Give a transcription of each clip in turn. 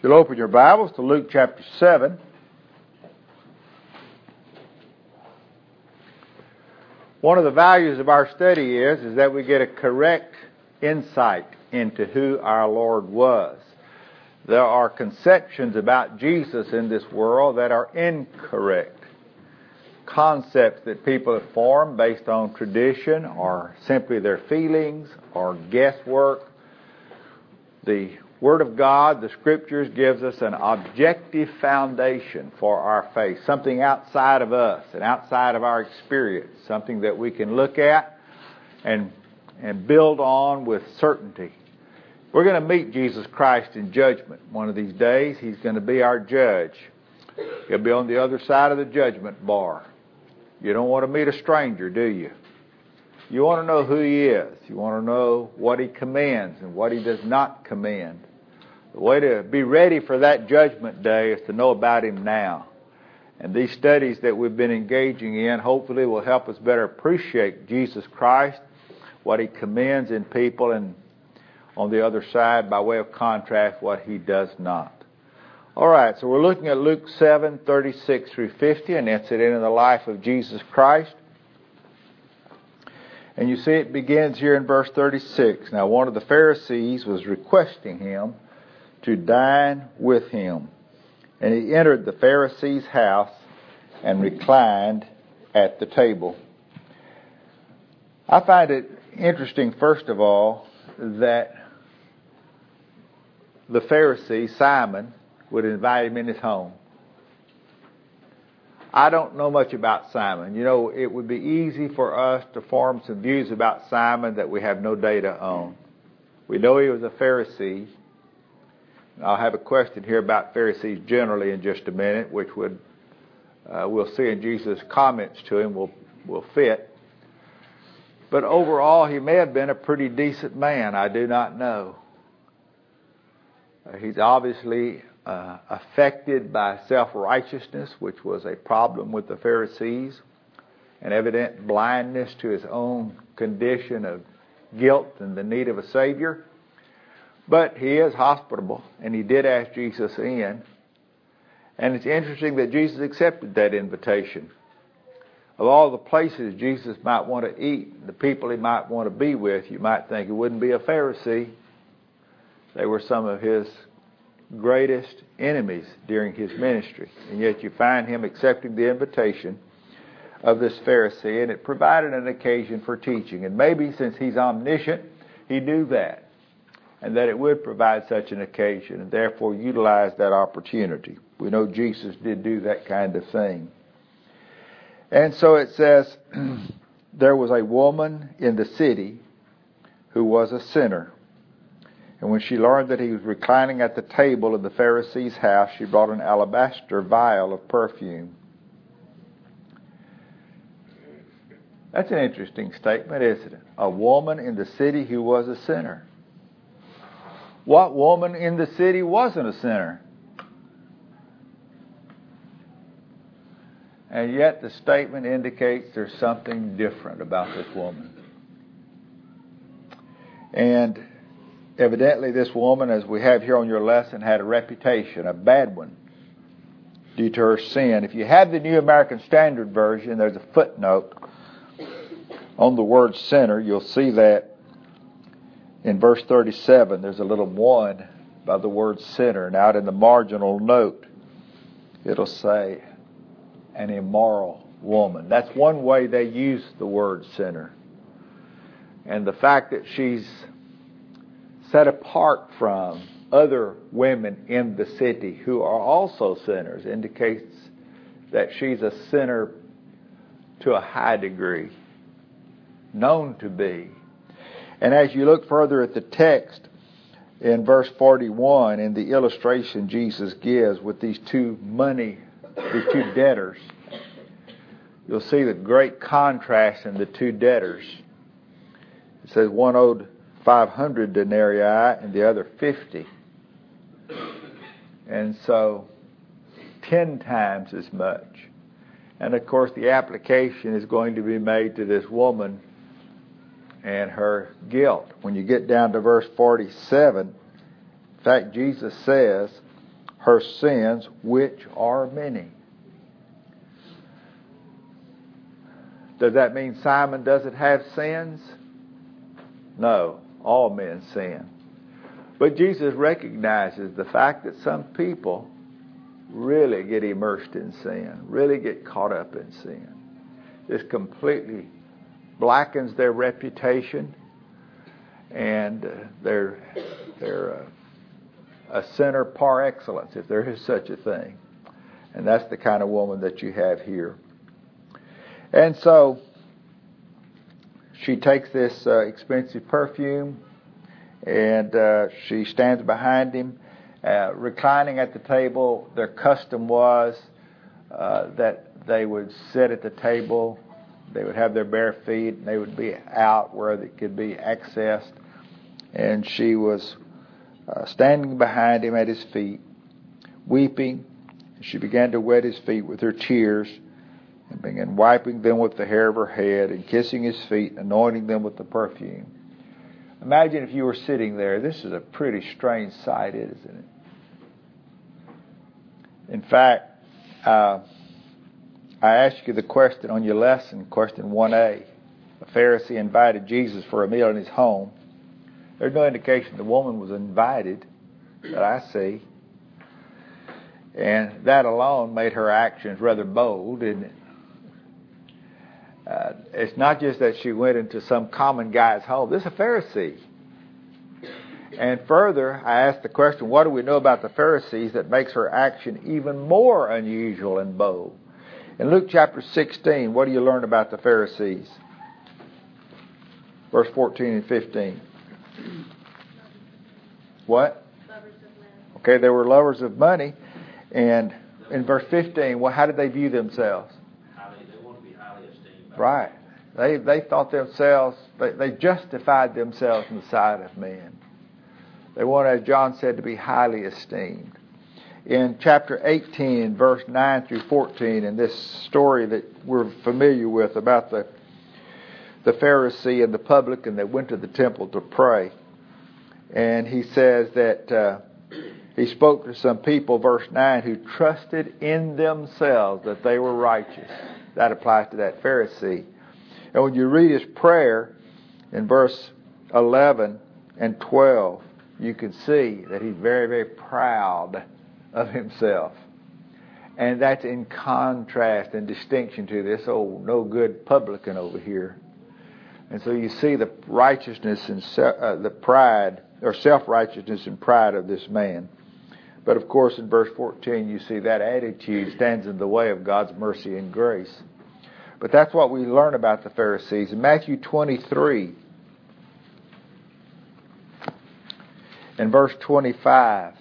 You'll open your Bibles to Luke chapter 7. One of the values of our study is that we get a correct insight into who our Lord was. There are conceptions about Jesus in this world that are incorrect. Concepts that people have formed based on tradition or simply their feelings or guesswork. The Word of God, the Scriptures, gives us an objective foundation for our faith, something outside of us and outside of our experience, something that we can look at and build on with certainty. We're going to meet Jesus Christ in judgment one of these days. He's going to be our judge. He'll be on the other side of the judgment bar. You don't want to meet a stranger, do you? You want to know who He is. You want to know what He commands and what He does not command. The way to be ready for that judgment day is to know about Him now. And these studies that we've been engaging in hopefully will help us better appreciate Jesus Christ, what He commends in people, and on the other side, by way of contrast, what He does not. All right, so we're looking at Luke 7, 36 through 50, an incident in the life of Jesus Christ. And you see it begins here in verse 36. Now one of the Pharisees was requesting Him to dine with him. And He entered the Pharisee's house and reclined at the table. I find it interesting, first of all, that the Pharisee, Simon, would invite him in his home. I don't know much about Simon. You know, it would be easy for us to form some views about Simon that we have no data on. We know he was a Pharisee. I'll have a question here about Pharisees generally in just a minute, which we'll see in Jesus' comments to him will fit. But overall, he may have been a pretty decent man. I do not know. He's obviously affected by self-righteousness, which was a problem with the Pharisees, an evident blindness to his own condition of guilt and the need of a Savior. But he is hospitable, and he did ask Jesus in. And it's interesting that Jesus accepted that invitation. Of all the places Jesus might want to eat, the people He might want to be with, you might think it wouldn't be a Pharisee. They were some of His greatest enemies during His ministry. And yet you find Him accepting the invitation of this Pharisee, and it provided an occasion for teaching. And maybe since He's omniscient, He knew that, and that it would provide such an occasion, and therefore utilize that opportunity. We know Jesus did do that kind of thing. And so it says, there was a woman in the city who was a sinner. And when she learned that He was reclining at the table in the Pharisee's house, she brought an alabaster vial of perfume. That's an interesting statement, isn't it? A woman in the city who was a sinner. What woman in the city wasn't a sinner? And yet the statement indicates there's something different about this woman. And evidently this woman, as we have here on your lesson, had a reputation, a bad one, due to her sin. If you have the New American Standard Version, there's a footnote on the word sinner. You'll see that in verse 37, there's a little one by the word sinner. And out in the marginal note, it'll say an immoral woman. That's one way they use the word sinner. And the fact that she's set apart from other women in the city who are also sinners indicates that she's a sinner to a high degree, known to be. And as you look further at the text, in verse 41, in the illustration Jesus gives with these two debtors, you'll see the great contrast in the two debtors. It says one owed 500 denarii and the other 50. And so 10 times as much. And of course the application is going to be made to this woman and her guilt. When you get down to verse 47, in fact Jesus says, her sins, which are many. Does that mean Simon doesn't have sins? No, all men sin. But Jesus recognizes the fact that some people really get immersed in sin, really get caught up in sin. This completely blackens their reputation, and they're a sinner par excellence, if there is such a thing. And that's the kind of woman that you have here. And so she takes this expensive perfume, and she stands behind him, reclining at the table. Their custom was that they would sit at the table, they would have their bare feet, and they would be out where they could be accessed. And she was standing behind him at his feet, weeping. She began to wet his feet with her tears, and began wiping them with the hair of her head, and kissing his feet, and anointing them with the perfume. Imagine if you were sitting there. This is a pretty strange sight, isn't it? In fact, I asked you the question on your lesson, question 1A. A Pharisee invited Jesus for a meal in his home. There's no indication the woman was invited that I see. And that alone made her actions rather bold, didn't it? It's not just that she went into some common guy's home. This is a Pharisee. And further, I asked the question, what do we know about the Pharisees that makes her action even more unusual and bold? In Luke chapter 16, what do you learn about the Pharisees? Verse 14 and 15. What? Lovers of money. Okay, they were lovers of money. And in verse 15, well, how did they view themselves? They want to be highly esteemed. Right. They thought themselves, they justified themselves in the sight of men. They wanted, as John said, to be highly esteemed. In chapter 18, verse 9 through 14, in this story that we're familiar with about the Pharisee and the publican that went to the temple to pray. And he says that he spoke to some people, verse 9, who trusted in themselves that they were righteous. That applies to that Pharisee. And when you read his prayer in verse 11 and 12, you can see that he's very, very proud of himself. And that's in contrast and distinction to this old no good publican over here. And so you see the righteousness and the pride, or self-righteousness and pride of this man. But of course in verse 14 you see that attitude stands in the way of God's mercy and grace. But that's what we learn about the Pharisees. In Matthew 23, in verse 25,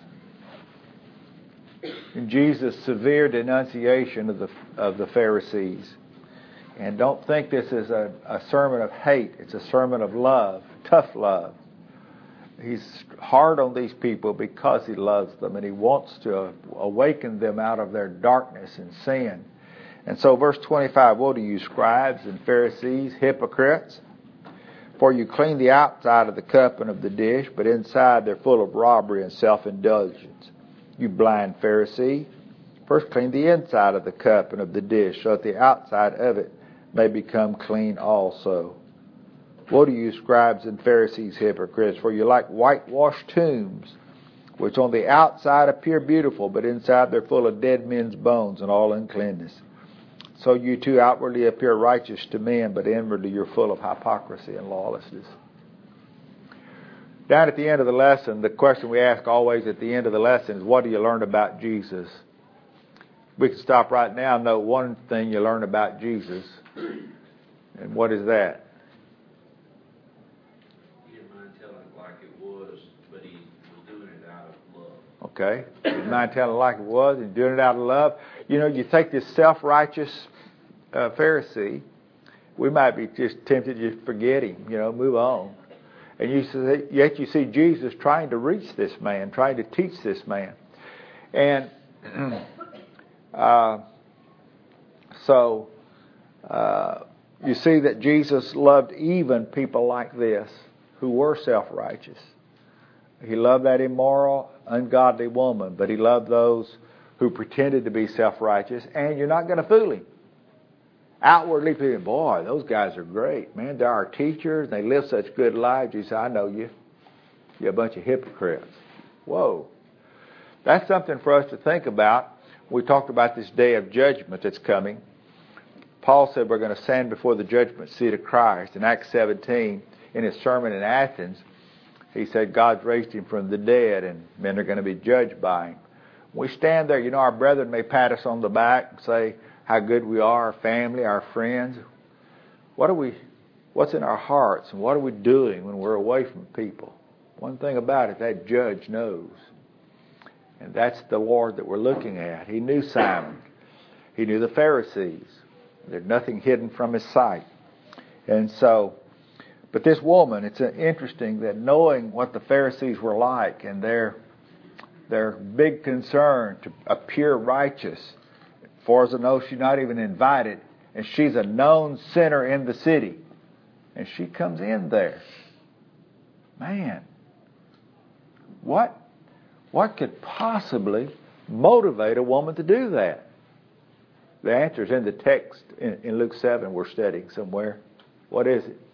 in Jesus' severe denunciation of the Pharisees. And don't think this is a sermon of hate. It's a sermon of love, tough love. He's hard on these people because he loves them, and he wants to awaken them out of their darkness and sin. And so verse 25, woe to you, scribes and Pharisees, hypocrites! For you clean the outside of the cup and of the dish, but inside they're full of robbery and self-indulgence. You blind Pharisee, first clean the inside of the cup and of the dish, so that the outside of it may become clean also. Woe to you, scribes and Pharisees, hypocrites! For you like whitewashed tombs, which on the outside appear beautiful, but inside they're full of dead men's bones and all uncleanness. So you too outwardly appear righteous to men, but inwardly you're full of hypocrisy and lawlessness. Down at the end of the lesson, the question we ask always at the end of the lesson is, what do you learn about Jesus? We can stop right now and know one thing you learn about Jesus. And what is that? He didn't mind telling it like it was, but he was doing it out of love. Okay. He didn't mind telling it like it was and doing it out of love. You know, you take this self-righteous Pharisee, we might be just tempted to just forget him, move on. And yet you see Jesus trying to reach this man, trying to teach this man. And so you see that Jesus loved even people like this who were self-righteous. He loved that immoral, ungodly woman, but he loved those who pretended to be self-righteous, and you're not going to fool him. Outwardly, people, boy, those guys are great, man. They're our teachers. They live such good lives. You say, I know you. You're a bunch of hypocrites. Whoa. That's something for us to think about. We talked about this day of judgment that's coming. Paul said we're going to stand before the judgment seat of Christ. In Acts 17, in his sermon in Athens, he said God's raised him from the dead and men are going to be judged by him. We stand there, our brethren may pat us on the back and say how good we are, our family, our friends. What's in our hearts and what are we doing when we're away from people? One thing about it, that judge knows. And that's the Lord that we're looking at. He knew Simon. He knew the Pharisees. There's nothing hidden from his sight. And so, but this woman, it's interesting that knowing what the Pharisees were like and their big concern to appear righteous, as far as I know, she's not even invited, and she's a known sinner in the city. And she comes in there. Man, what could possibly motivate a woman to do that? The answer is in the text in Luke 7 we're studying somewhere. What is it?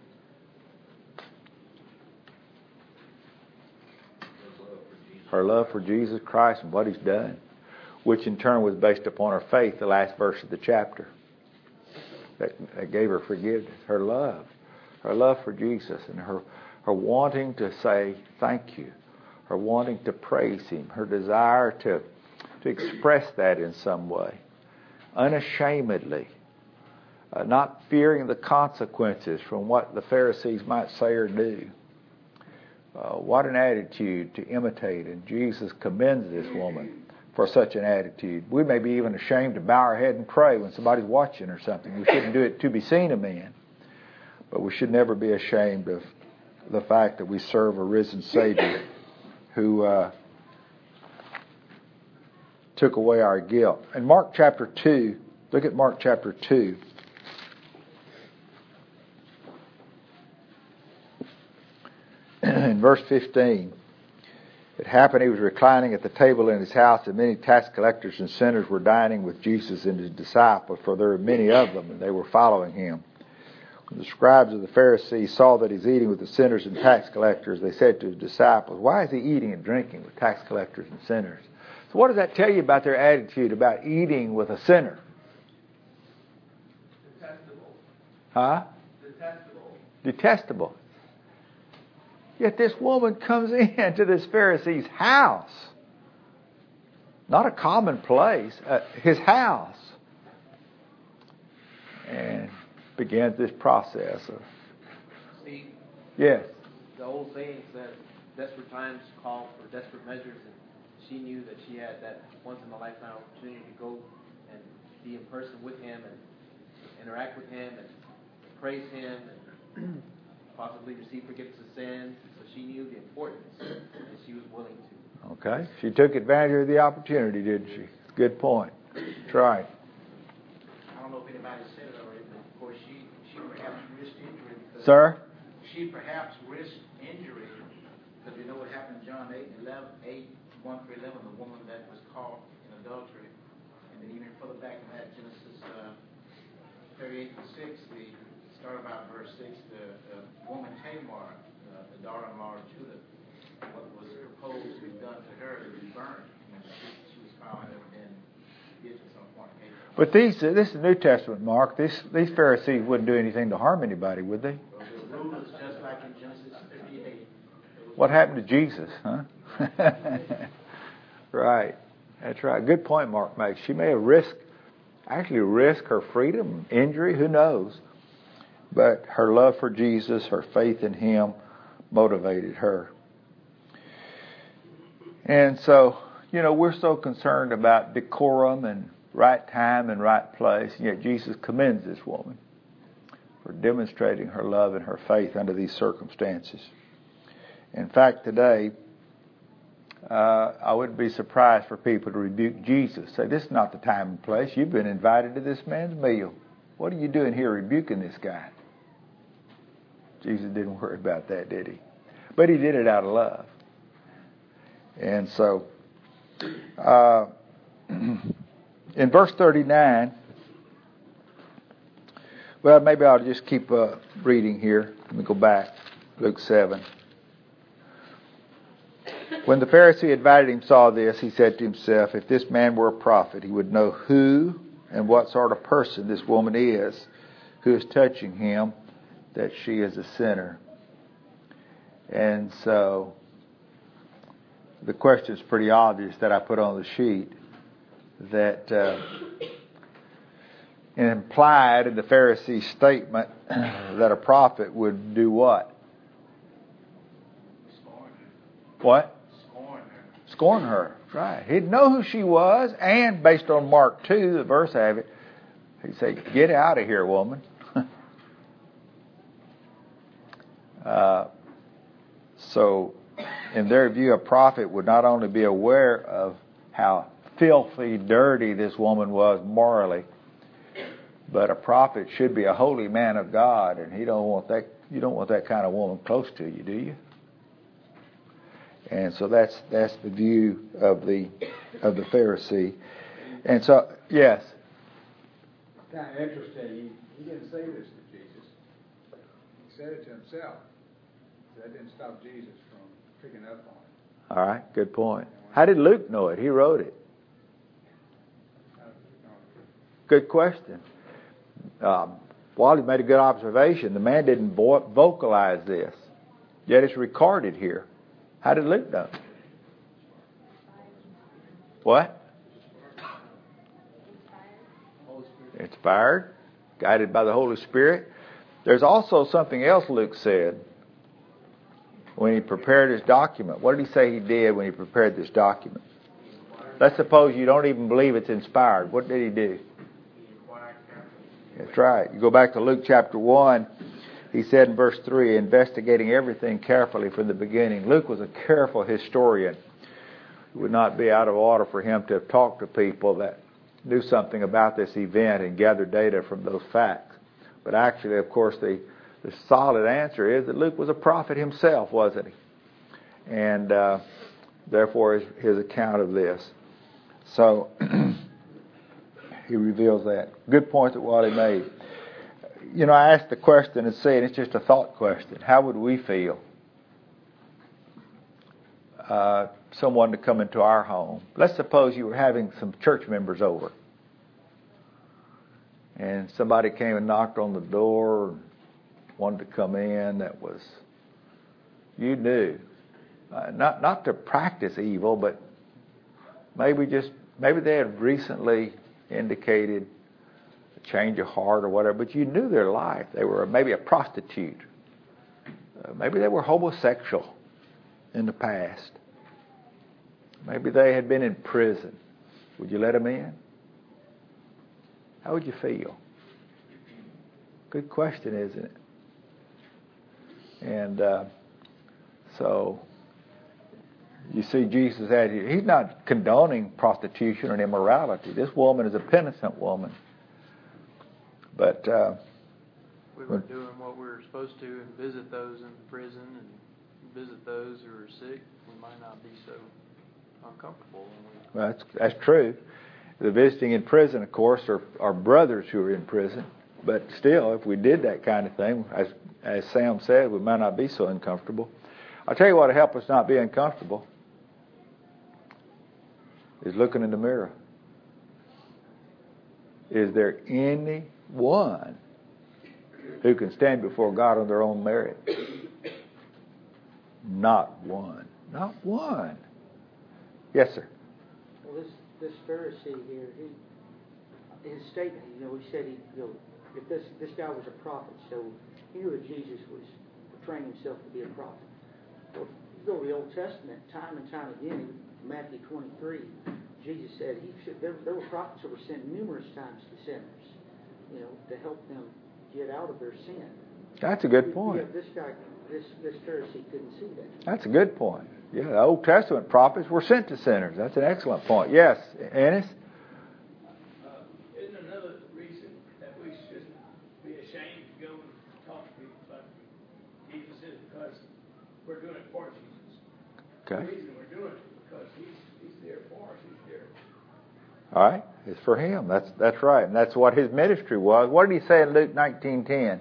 Her love for Jesus Christ and what He's done, which in turn was based upon her faith, the last verse of the chapter. That gave her forgiveness. Her love for Jesus, and her wanting to say thank you, her wanting to praise Him, her desire to express that in some way, unashamedly, not fearing the consequences from what the Pharisees might say or do. What an attitude to imitate, and Jesus commends this woman for such an attitude. We may be even ashamed to bow our head and pray when somebody's watching or something. We shouldn't do it to be seen of men, but we should never be ashamed of the fact that we serve a risen Savior who took away our guilt. In Mark chapter 2, look at Mark chapter 2. In verse 15, it happened he was reclining at the table in his house, and many tax collectors and sinners were dining with Jesus and his disciples, for there were many of them, and they were following him. When the scribes of the Pharisees saw that he's eating with the sinners and tax collectors, they said to his disciples, "Why is he eating and drinking with tax collectors and sinners?" So what does that tell you about their attitude about eating with a sinner? Detestable. Huh? Detestable. Yet this woman comes into this Pharisee's house. Not a common place, his house. And begins this process of... See, yes. The old saying said, desperate times call for desperate measures, and she knew that she had that once-in-a-lifetime opportunity to go and be in person with him and interact with him and praise him and possibly receive forgiveness of sins. So she knew the importance, and she was willing to. Okay. She took advantage of the opportunity, didn't she? Good point. That's right. I don't know if anybody said it already, but of course she perhaps risked injury. Sir? She perhaps risked injury because you know what happened in John 8:1-11, the woman that was caught in adultery. And then even further back in that, Genesis 38:6, the start about verse 6, the woman Tamar, the daughter-in-law of Judah, what was proposed to be done to her to be burned. And she was found to have been guilty of some fornication. But this is New Testament, Mark. These Pharisees wouldn't do anything to harm anybody, would they? Well, the rule is just like in Genesis 58. What happened to Jesus, huh? Right. That's right. Good point Mark makes. She may have risked her freedom, injury, who knows. But her love for Jesus, her faith in Him, motivated her. And so, we're so concerned about decorum and right time and right place, and yet Jesus commends this woman for demonstrating her love and her faith under these circumstances. In fact, today, I wouldn't be surprised for people to rebuke Jesus. Say, this is not the time and place. You've been invited to this man's meal. What are you doing here rebuking this guy? Jesus didn't worry about that, did He? But He did it out of love. And so, in verse 39, well, maybe I'll just keep reading here. Let me go back. Luke 7. When the Pharisee invited him saw this, he said to himself, if this man were a prophet, he would know who and what sort of person this woman is who is touching him, that she is a sinner. And so the question is pretty obvious that I put on the sheet, that implied in the Pharisee's statement that a prophet would do what? Scorn her. What? Scorn her. Scorn her. Right. He'd know who she was, and based on Mark 2, the verse have it, he'd say, get out of here, woman. So, in their view, a prophet would not only be aware of how filthy, dirty this woman was morally, but a prophet should be a holy man of God, and you don't want that kind of woman close to you, do you? And so that's the view of the Pharisee. And so, yes. It's kind of interesting. He didn't say this to Jesus. He said it to himself. So that didn't stop Jesus from picking up on it. All right, good point. How did Luke know it? He wrote it. Good question. Wally made a good observation. The man didn't vocalize this, yet it's recorded here. How did Luke know? What? Inspired, guided by the Holy Spirit. There's also something else Luke said when he prepared his document. What did he say he did when he prepared this document? Let's suppose you don't even believe it's inspired. What did he do? That's right. You go back to Luke chapter 1. He said in verse 3, investigating everything carefully from the beginning. Luke was a careful historian. It would not be out of order for him to have talked to people that knew something about this event and gathered data from those facts. But actually, of course, the solid answer is that Luke was a prophet himself, wasn't he? And therefore, his account of this. So, he reveals that. Good point that Wally made. You know, I asked the question and said it's just a thought question. How would we feel? Someone to come into our home. Let's suppose you were having some church members over. And somebody came and knocked on the door and wanted to come in that was, you knew. Not to practice evil, but maybe they had recently indicated a change of heart or whatever, but you knew their life. They were maybe a prostitute. Maybe they were homosexual in the past. Maybe they had been in prison. Would you let them in? How would you feel? Good question, isn't it? And so you see Jesus attitude. He's not condoning prostitution and immorality. This woman is a penitent woman. But we were doing what we were supposed to and visit those in prison and visit those who are sick, we might not be so uncomfortable. Well, that's true. The visiting in prison, of course, are brothers who are in prison. But still, if we did that kind of thing, as Sam said, we might not be so uncomfortable. I'll tell you what will help us not be uncomfortable is looking in the mirror. Is there anyone who can stand before God on their own merit? Not one. Not one. Yes, sir. Well, this Pharisee here, his statement, he said if this guy was a prophet, so he knew that Jesus was portraying himself to be a prophet. Well, you go to the Old Testament, time and time again, Matthew 23, Jesus said there were prophets that were sent numerous times to sinners, to help them get out of their sin. That's a good point. Yeah, this Pharisee couldn't see that. That's a good point. Yeah, the Old Testament prophets were sent to sinners. That's an excellent point. Yes, Ennis? Isn't another reason that we shouldn't be ashamed to go and talk to people about Jesus is because we're doing it for Jesus. Okay. The reason we're doing it is All right? It's for him. That's right. And that's what his ministry was. What did he say in Luke 19:10?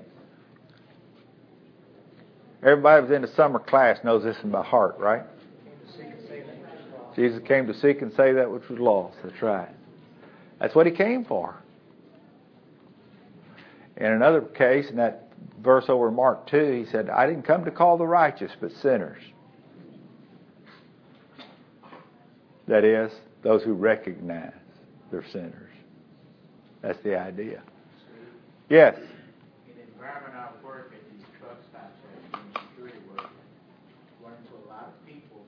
Everybody who was in the summer class knows this in by heart, right? Jesus came to seek and save that which was lost. That's right. That's what he came for. In another case, in that verse over in Mark 2, he said, I didn't come to call the righteous, but sinners. That is, those who recognize they're sinners. That's the idea. Yes? In the environment I work at these truck stops and security work, run into a lot of people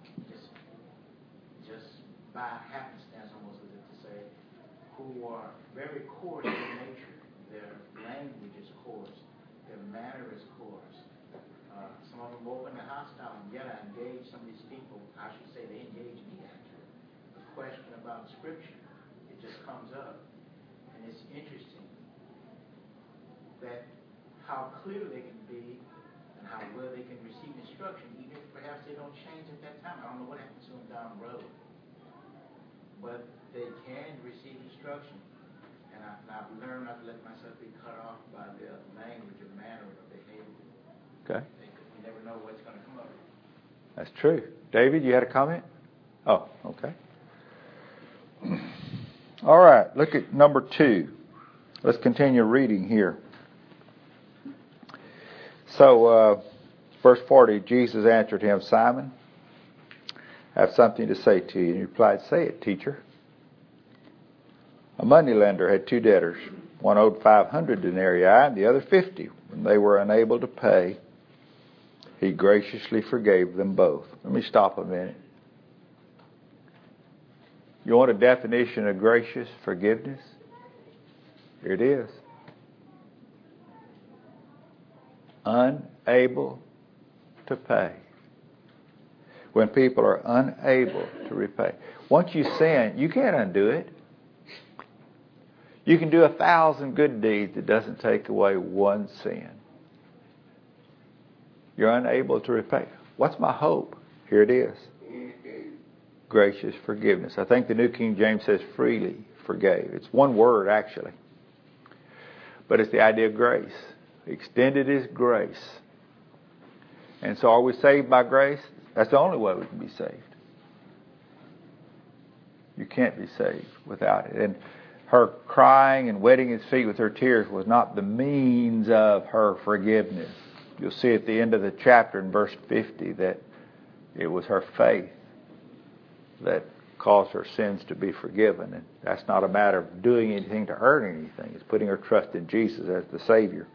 just by happenstance, almost as if to say, who are very coarse in nature. Their language is coarse. Their manner is coarse. Some of them open the hostile, and yet I engage some of these people. I should say they engage me, actually. The question about Scripture, it just comes up. And it's interesting that how clear they can be and how well they can receive instruction, even if perhaps they don't change at that time. I don't know what happens to them down the road. But they can receive instruction. And I've learned not to let myself be cut off by their language or manner or behavior. Okay. You never know what's going to come up. That's true. David, you had a comment? Oh, okay. All right, look at number 2. Let's continue reading here. So, verse 40, Jesus answered him, Simon, I have something to say to you. And he replied, say it, teacher. A moneylender had 2 debtors. One owed 500 denarii and the other 50. When they were unable to pay, he graciously forgave them both. Let me stop a minute. You want a definition of gracious forgiveness? Here it is. Unable to pay. When people are unable to repay. Once you sin, you can't undo it. You can do 1,000 good deeds. It doesn't take away one sin. You're unable to repay. What's my hope? Here it is. Gracious forgiveness. I think the New King James says freely forgave. It's one word, actually. But it's the idea of grace. He extended his grace. And so are we saved by grace? That's the only way we can be saved. You can't be saved without it. And her crying and wetting his feet with her tears was not the means of her forgiveness. You'll see at the end of the chapter in verse 50 that it was her faith that caused her sins to be forgiven. And that's not a matter of doing anything to earn anything. It's putting her trust in Jesus as the Savior.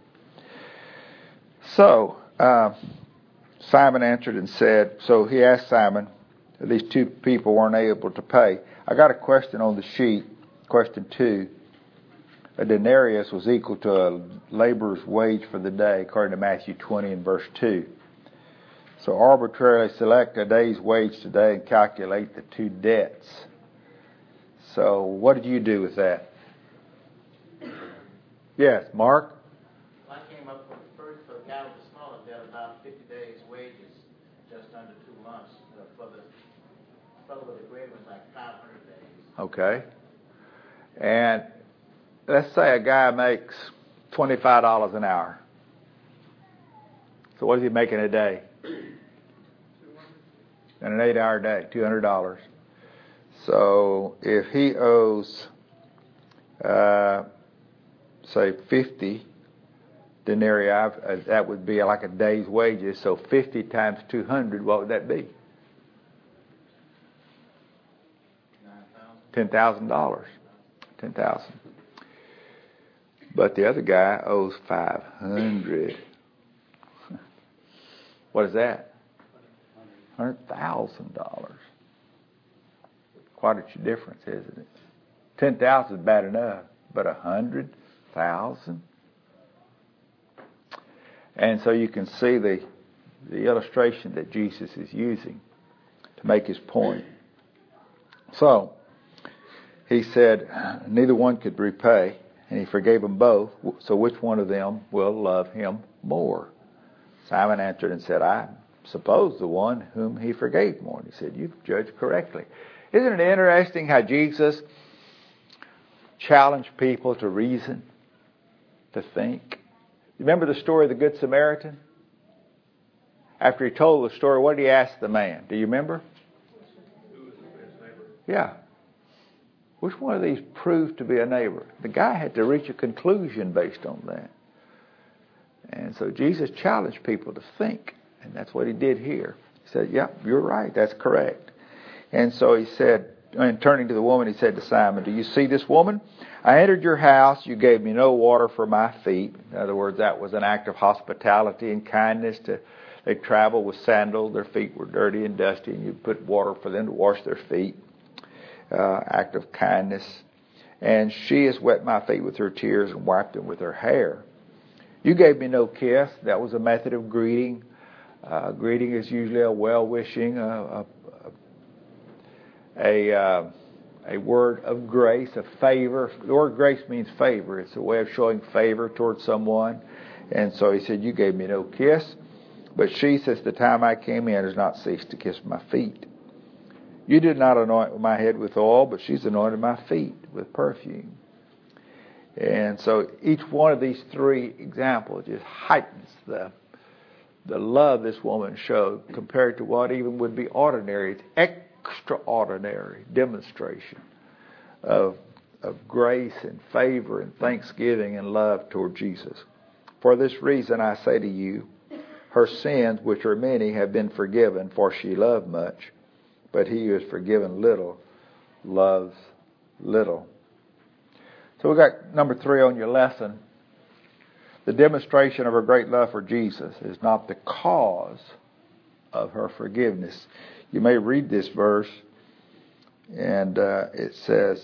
So, Simon answered and said, so he asked Simon, these 2 people weren't able to pay. I got a question on the sheet, question 2. A denarius was equal to a laborer's wage for the day, according to Matthew 20 and verse 2. So arbitrarily select a day's wage today and calculate the 2 debts. So what did you do with that? Yes, Mark? I came up with for the guy with the smaller debt, about 50 days' wages, just under 2 months. For the fellow with the greater was like 500 days. Okay. And let's say a guy makes $25 an hour. So what is he making a day? In an 8-hour day, $200. So if he owes, say, 50 denarii, that would be like a day's wages. So 50 times 200, what would that be? $10,000. $10,000. But the other guy owes 500. What is that? $100,000. Quite a difference, isn't it? 10,000 is bad enough, but 100,000. And so you can see the illustration that Jesus is using to make his point. So he said, neither one could repay, and he forgave them both. So which one of them will love him more? Simon answered and said, I suppose the one whom he forgave more. And he said, you've judged correctly. Isn't it interesting how Jesus challenge people to reason, to think. You remember the story of the Good Samaritan? After he told the story, what did he ask the man? Do you remember? Who was his best neighbor? Yeah. Which one of these proved to be a neighbor? The guy had to reach a conclusion based on that. And so Jesus challenged people to think. And that's what he did here. He said, yep, you're right. That's correct. And so he said, and turning to the woman, he said to Simon, do you see this woman? I entered your house. You gave me no water for my feet. In other words, that was an act of hospitality and kindness. They traveled with sandals. Their feet were dirty and dusty, and you put water for them to wash their feet. Act of kindness. And she has wet my feet with her tears and wiped them with her hair. You gave me no kiss. That was a method of greeting. Greeting is usually a well-wishing, a word of grace, a favor. The word grace means favor. It's a way of showing favor towards someone. And so he said, you gave me no kiss. But she, since the time I came in, has not ceased to kiss my feet. You did not anoint my head with oil, but she's anointed my feet with perfume. And so each one of these three examples just heightens the love this woman showed compared to what even would be ordinary. It's extraordinary demonstration of grace and favor and thanksgiving and love toward Jesus. For this reason I say to you, her sins, which are many, have been forgiven, for she loved much. But he who is forgiven little loves little. So we got number 3 on your lesson. The demonstration of her great love for Jesus is not the cause of her forgiveness. You may read this verse, and it says,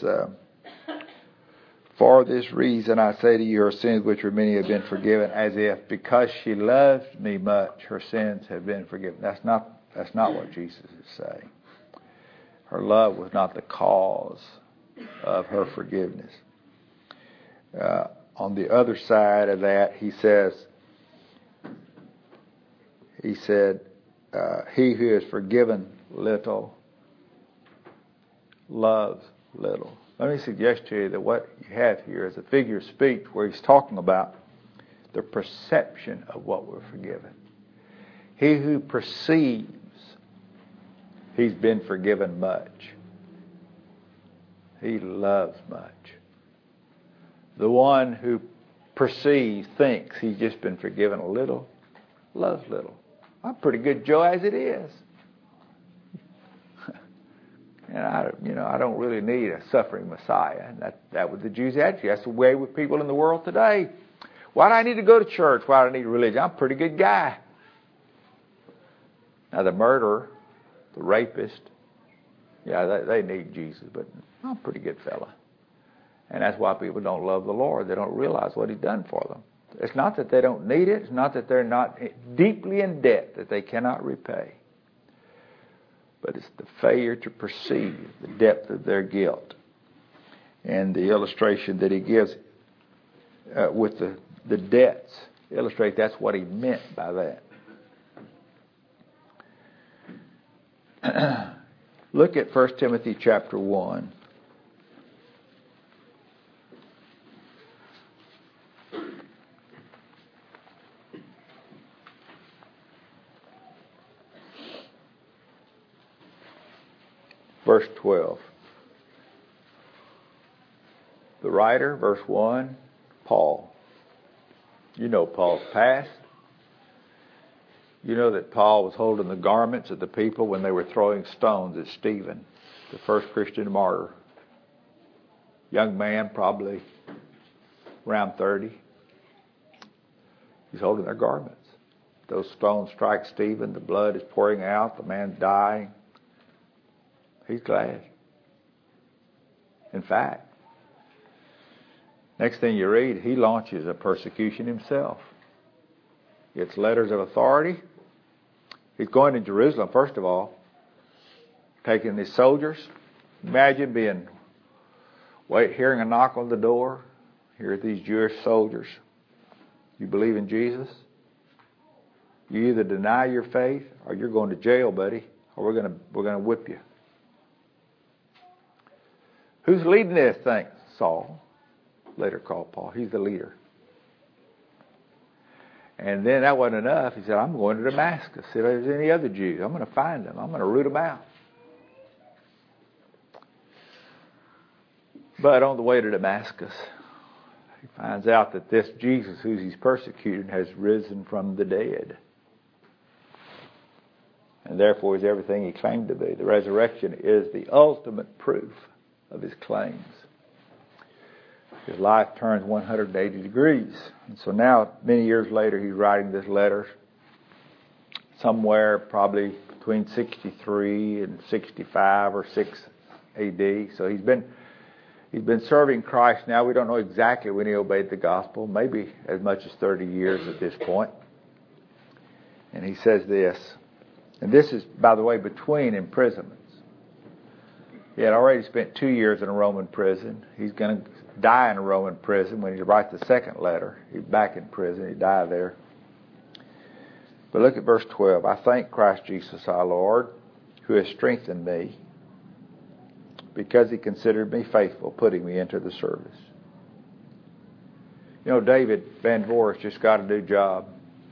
for this reason I say to you, her sins, which are many, have been forgiven, as if because she loved me much, her sins have been forgiven. That's not what Jesus is saying. Her love was not the cause of her forgiveness. On the other side of that, he said, he who is forgiven little loves little. Let me suggest to you that what you have here is a figure of speech where he's talking about the perception of what we're forgiven. He who perceives he's been forgiven much, he loves much. The one who perceives, thinks he's just been forgiven a little, loves little. I'm pretty good Joe as it is. And I don't really need a suffering Messiah. And that was the Jews' attitude. That's the way with people in the world today. Why do I need to go to church? Why do I need religion? I'm a pretty good guy. Now the murderer, the rapist, yeah, they need Jesus, but I'm a pretty good fella. And that's why people don't love the Lord. They don't realize what He's done for them. It's not that they don't need it. It's not that they're not deeply in debt that they cannot repay. But it's the failure to perceive the depth of their guilt. And the illustration that he gives with the debts illustrate that's what he meant by that. Look at 1 Timothy chapter 1. Verse 12. The writer, verse 1, Paul. You know Paul's past. You know that Paul was holding the garments of the people when they were throwing stones at Stephen, the first Christian martyr. Young man, probably around 30. He's holding their garments. Those stones strike Stephen. The blood is pouring out. The man's dying. He's glad. In fact, next thing you read, he launches a persecution himself. Gets letters of authority. He's going to Jerusalem, first of all, taking these soldiers. Imagine hearing a knock on the door. Here are these Jewish soldiers. You believe in Jesus? You either deny your faith or you're going to jail, buddy, or we're going to whip you. Who's leading this thing? Saul. later called Paul. He's the leader. And then that wasn't enough. He said, I'm going to Damascus. If there's any other Jews, I'm going to find them. I'm going to root them out. But on the way to Damascus, he finds out that this Jesus who he's persecuting has risen from the dead. And therefore is everything he claimed to be. The resurrection is the ultimate proof of his claims. His life turns 180 degrees. And so now, many years later, he's writing this letter somewhere probably between 63 and 65 or 6 AD. So he's been serving Christ now. We don't know exactly when he obeyed the gospel, maybe as much as 30 years at this point. And he says this, and this is, by the way, between imprisonments. He had already spent 2 years in a Roman prison. He's going to die in a Roman prison. When he writes the second letter, he's back in prison. He died there. But look at verse 12. I thank Christ Jesus our Lord, who has strengthened me, because he considered me faithful, putting me into the service. You know, David Van Voorhis just got a new job.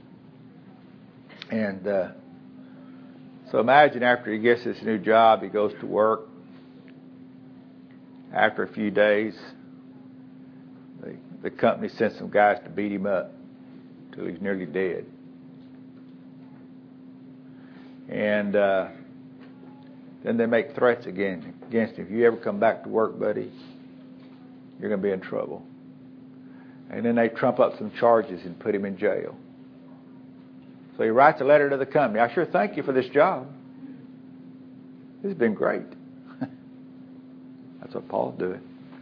And so imagine after he gets this new job, he goes to work. After a few days, the company sent some guys to beat him up till he's nearly dead. And then they make threats against him. If you ever come back to work, buddy, you're going to be in trouble. And then they trump up some charges and put him in jail. So he writes a letter to the company. I sure thank you for this job. This has been great. That's what Paul's doing.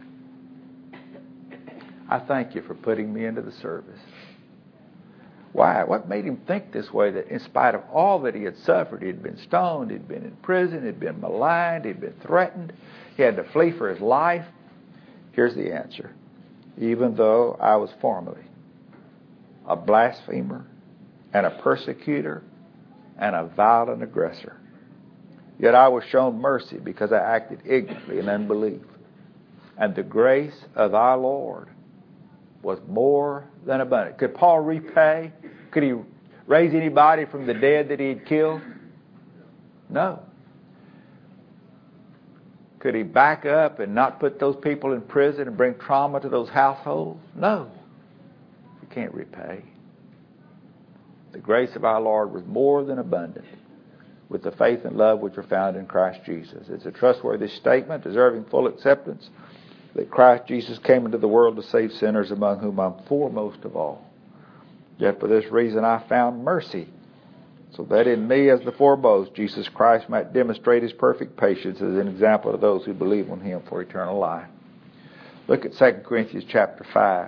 I thank you for putting me into the service. Why? What made him think this way, that in spite of all that he had suffered, he'd been stoned, he'd been in prison, he'd been maligned, he'd been threatened, he had to flee for his life? Here's the answer. Even though I was formerly a blasphemer and a persecutor and a violent aggressor, yet I was shown mercy because I acted ignorantly in unbelief. And the grace of our Lord was more than abundant. Could Paul repay? Could he raise anybody from the dead that he had killed? No. Could he back up and not put those people in prison and bring trauma to those households? No. You can't repay. The grace of our Lord was more than abundant with the faith and love which are found in Christ Jesus. It's a trustworthy statement, deserving full acceptance, that Christ Jesus came into the world to save sinners, among whom I'm foremost of all. Yet for this reason I found mercy, so that in me as the foremost Jesus Christ might demonstrate his perfect patience as an example to those who believe on him for eternal life. Look at 2 Corinthians chapter 5.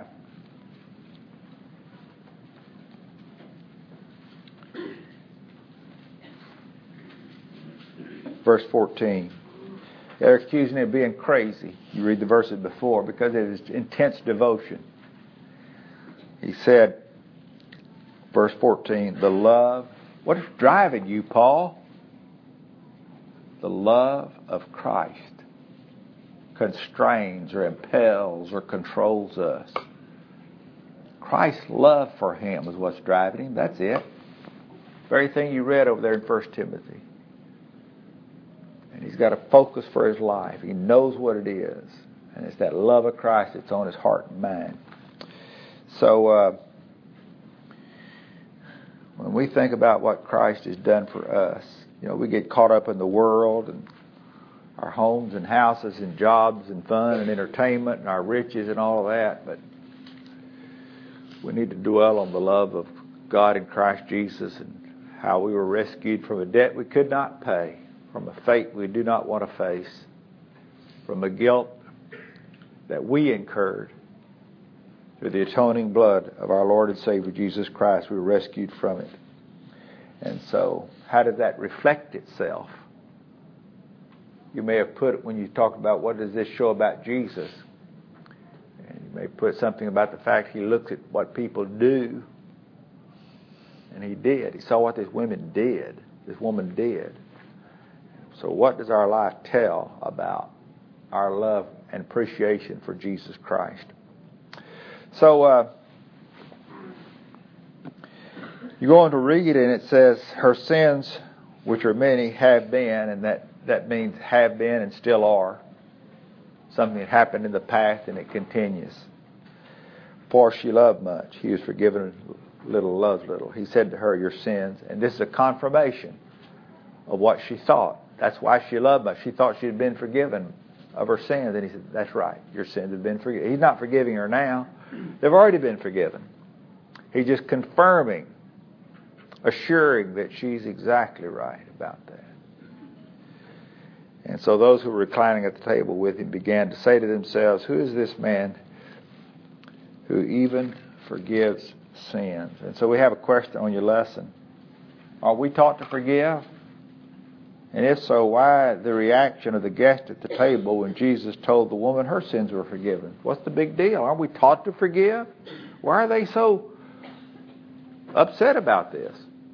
Verse 14. They're accusing him of being crazy. You read the verses before, because of his intense devotion. He said, verse 14, the love. What is driving you, Paul? The love of Christ constrains or impels or controls us. Christ's love for him is what's driving him. That's it. Very thing you read over there in 1 Timothy. And he's got a focus for his life. He knows what it is. And it's that love of Christ that's on his heart and mind. So when we think about what Christ has done for us, you know, we get caught up in the world and our homes and houses and jobs and fun and entertainment and our riches and all of that. But we need to dwell on the love of God in Christ Jesus and how we were rescued from a debt we could not pay, from a fate we do not want to face, from a guilt that we incurred. Through the atoning blood of our Lord and Savior Jesus Christ, we were rescued from it. And so, how does that reflect itself? You may have put it when you talk about what does this show about Jesus. And you may put something about the fact he looks at what people do. And he did. He saw what this woman did. This woman did. So what does our life tell about our love and appreciation for Jesus Christ? So you go on to read, and it says, her sins, which are many, have been, and that means have been and still are. Something that happened in the past, and it continues. For she loved much, he was forgiven little, loves little. He said to her, your sins, and this is a confirmation of what she thought. That's why she loved much. She thought she had been forgiven of her sins, and he said, that's right, your sins have been forgiven. He's not forgiving her now. They've already been forgiven. He's just confirming, assuring that she's exactly right about that. And so those who were reclining at the table with him began to say to themselves, who is this man who even forgives sins? And so we have a question on your lesson. Are we taught to forgive? And if so, why the reaction of the guest at the table when Jesus told the woman her sins were forgiven? What's the big deal? Aren't we taught to forgive? Why are they so upset about this?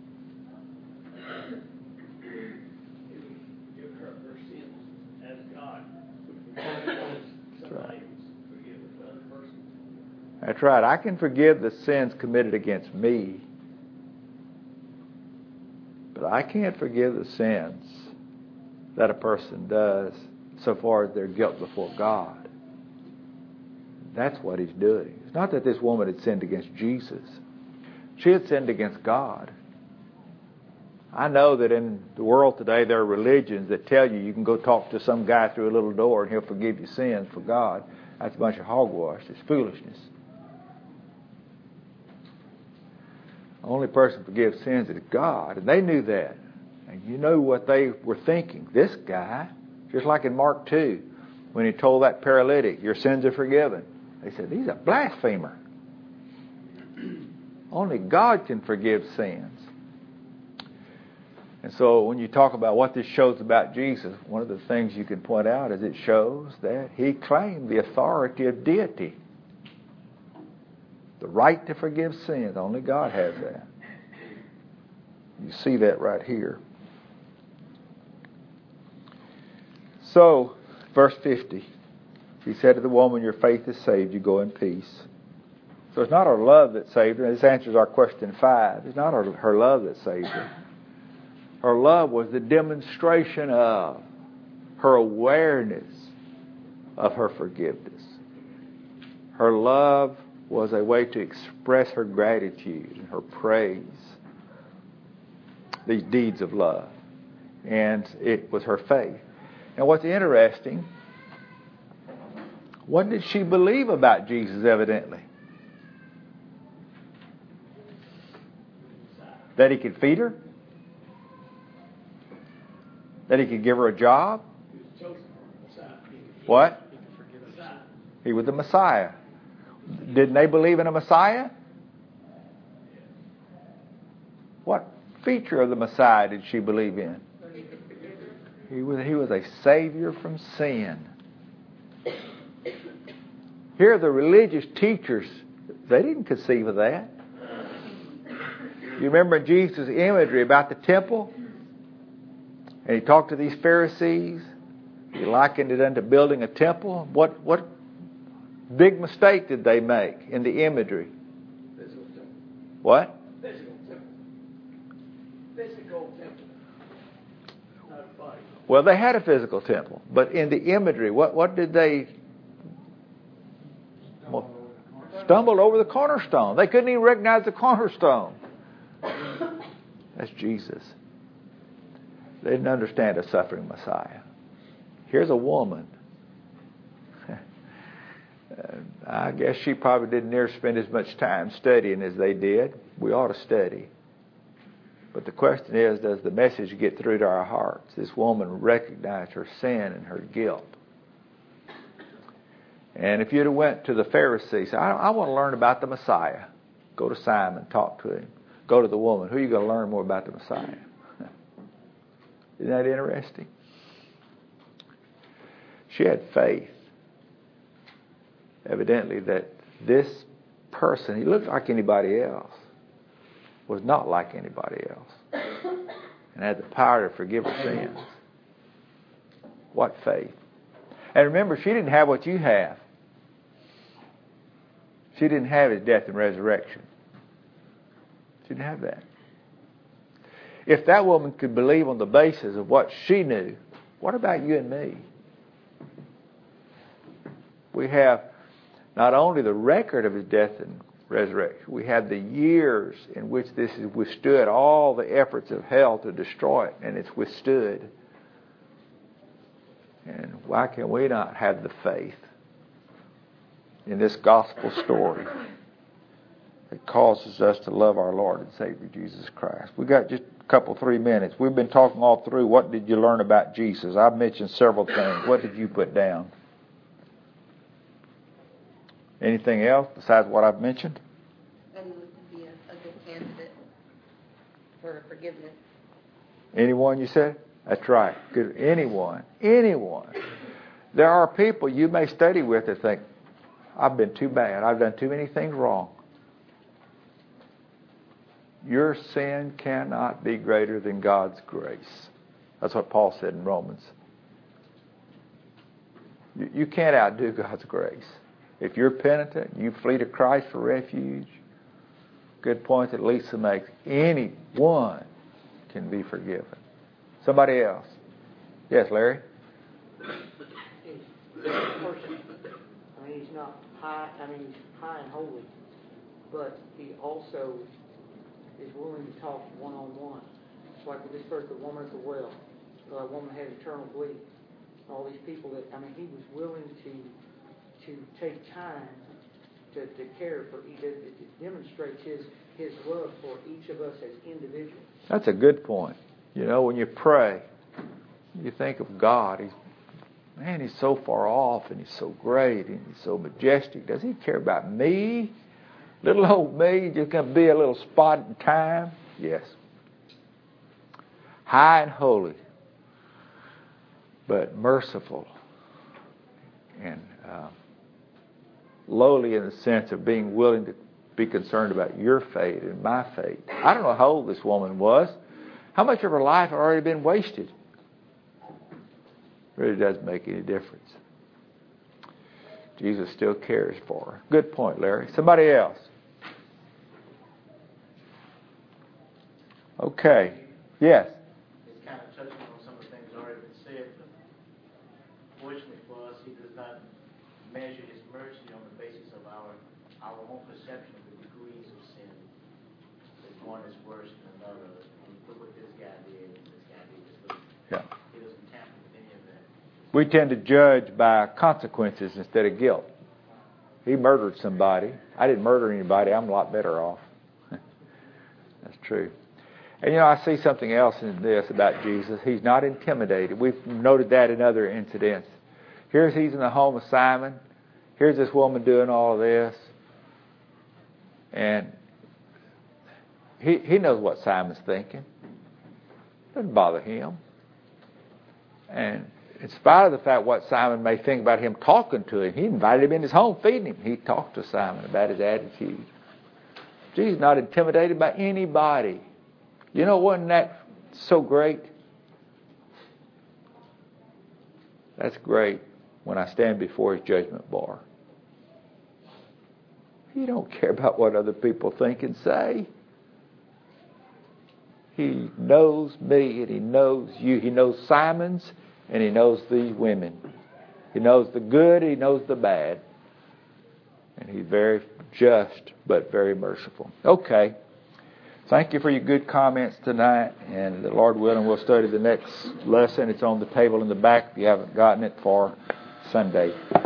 Give her sins as God. Somebody forgive another person. That's right. I can forgive the sins committed against me, but I can't forgive the sins that a person does so far as their guilt before God. That's what he's doing. It's not that this woman had sinned against Jesus. She had sinned against God. I know that in the world today there are religions that tell you can go talk to some guy through a little door and he'll forgive your sins for God. That's a bunch of hogwash. It's foolishness. The only person who forgives sins is God, and they knew that. And you know what they were thinking. This guy, just like in Mark 2, when he told that paralytic, your sins are forgiven. They said, he's a blasphemer. Only God can forgive sins. And so when you talk about what this shows about Jesus, one of the things you can point out is it shows that he claimed the authority of deity. The right to forgive sins. Only God has that. You see that right here. So, verse 50. He said to the woman, your faith is saved. You go in peace. So it's not her love that saved her. This answers our question 5. It's not her love that saved her. Her love was the demonstration of her awareness of her forgiveness. Her love was a way to express her gratitude and her praise. These deeds of love. And it was her faith. And what's interesting, what did she believe about Jesus evidently? That he could feed her? That he could give her a job? What? He was the Messiah. Didn't they believe in a Messiah? What feature of the Messiah did she believe in? He was a Savior from sin. Here the religious teachers, they didn't conceive of that. You remember Jesus' imagery about the temple? And he talked to these Pharisees. He likened it unto building a temple. What big mistake did they make in the imagery? Physical temple. What? Physical temple. Physical temple. Not a body. Well, they had a physical temple. But in the imagery, what did they... Stumbled over the cornerstone. They couldn't even recognize the cornerstone. That's Jesus. They didn't understand a suffering Messiah. Here's a woman. I guess she probably didn't near spend as much time studying as they did. We ought to study. But the question is, does the message get through to our hearts? This woman recognized her sin and her guilt. And if you'd have went to the Pharisees, I want to learn about the Messiah. Go to Simon, talk to him. Go to the woman. Who are you going to learn more about the Messiah? Isn't that interesting? She had faith, evidently, that this person, he looked like anybody else, was not like anybody else, and had the power to forgive her sins. What faith. And remember, she didn't have what you have. She She didn't have his death and resurrection. She didn't have that. If that woman could believe on the basis of what she knew, what about you and me? We have not only the record of his death and resurrection, we have the years in which this has withstood all the efforts of hell to destroy it, and it's withstood. And why can we not have the faith in this gospel story that causes us to love our Lord and Savior Jesus Christ? We got just a couple, 3 minutes. We've been talking all through. What did you learn about Jesus? I've mentioned several things. What did you put down? Anything else besides what I've mentioned? And you would be a good candidate for forgiveness. Anyone, you said? That's right. Good. Anyone. There are people you may study with that think, I've been too bad. I've done too many things wrong. Your sin cannot be greater than God's grace. That's what Paul said in Romans. You can't outdo God's grace. If you're penitent, you flee to Christ for refuge. Good point that Lisa makes. Anyone can be forgiven. Somebody else. Yes, Larry? He's a person. I mean, he's not high. I mean, he's high and holy, but he also is willing to talk one-on-one. It's like with this person, the woman at the well. The woman had eternal bleeding. All these people that, I mean, he was willing to take time to care for each. It demonstrates his love for each of us as individuals. That's a good point. You know, when you pray, you think of God. He's so far off, and he's so great, and he's so majestic. Does he care about me? Little old me, just going to be a little spot in time? Yes. High and holy, but merciful and lowly in the sense of being willing to be concerned about your fate and my fate. I don't know how old this woman was. How much of her life had already been wasted? Really doesn't make any difference. Jesus still cares for her. Good point, Larry. Somebody else. Okay. Yes. It's kind of touching on some of the things already been said, but fortunately for us, he does not measure his mercy on the basis of our own perception of the degrees of sin. That one is worse than another. And look what this guy did, and this guy did this. Yeah. He doesn't tamper with any of that. We tend to judge by consequences instead of guilt. He murdered somebody. I didn't murder anybody. I'm a lot better off. That's true. And, you know, I see something else in this about Jesus. He's not intimidated. We've noted that in other incidents. Here's he's in the home of Simon. Here's this woman doing all of this. And he knows what Simon's thinking. Doesn't bother him. And in spite of the fact what Simon may think about him talking to him, he invited him in his home, feeding him. He talked to Simon about his attitude. Jesus is not intimidated by anybody. You know, wasn't that so great? That's great when I stand before his judgment bar. He don't care about what other people think and say. He knows me and he knows you. He knows Simon's and he knows these women. He knows the good, he knows the bad. And he's very just but very merciful. Okay. Thank you for your good comments tonight. And the Lord willing, we'll study the next lesson. It's on the table in the back if you haven't gotten it for Sunday.